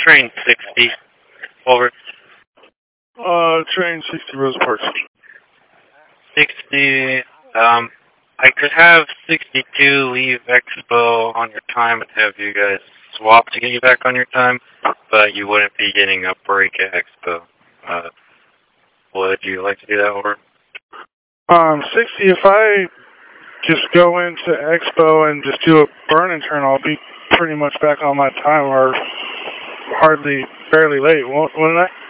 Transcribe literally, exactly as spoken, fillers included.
train sixty. Over. Uh, train sixty Rose Park. sixty, um, I could have sixty-two leave Expo on your time and have you guys swap to get you back on your time, but you wouldn't be getting a break at Expo. Uh, would you like to do that, over? Um, sixty, if I just go into Expo and just do a burn and turn, I'll be pretty much back on my time, or hardly, fairly late, won't, wouldn't I?